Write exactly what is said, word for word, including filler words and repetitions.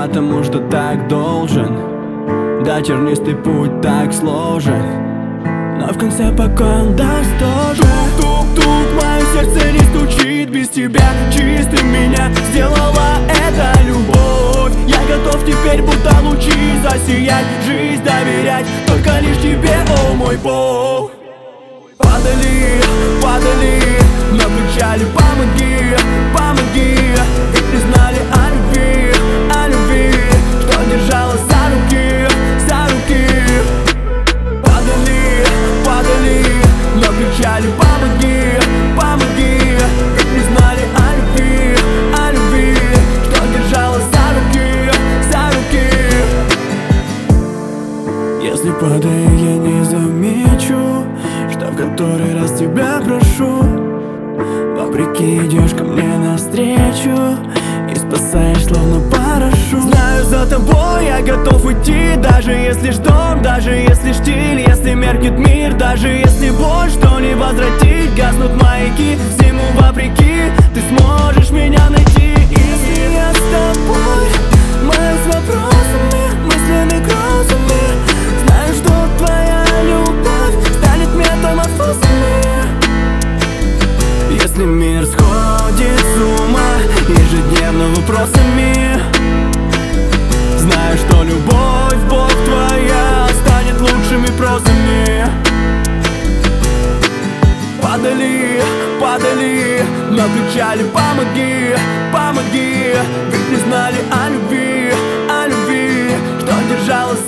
потому что так должен. Да, тернистый путь так сложен, но в конце покой он даст тоже. Тук-тук-тук, мое сердце не стучит без тебя. Чистым меня сделала эта любовь. Я готов теперь будто лучи засиять, жизнь доверять только лишь тебе, о мой Бог. Падали, падали, но кричали: помоги, помоги. Ведь не знали о любви, о любви, что держала за руки, за руки. Падали, падали, но кричали: помоги, помоги. Ведь не знали о любви, о любви, что держала за руки, за руки. Если падаю, я не замечу, что в который раз тебя прошу. Вопреки идешь ко мне навстречу и спасаешь словно парашют. Знаю, за тобой я готов идти, даже если ждем, даже если штиль, если меркнет мир, даже если боль, что не возвратить. Гаснут маяки, всему вопреки, ты сможешь меня найти. Если я с тобой, мои с вопросами, мыслями, грозами, знаю, что твоя любовь станет метаморфозами. Если мир сходит с ума ежедневно вопросами, знаю, что любовь, Бог твоя, станет лучшими прозами. Падали, падали, но кричали: помоги, помоги. Ведь не знали о любви, о любви, что держала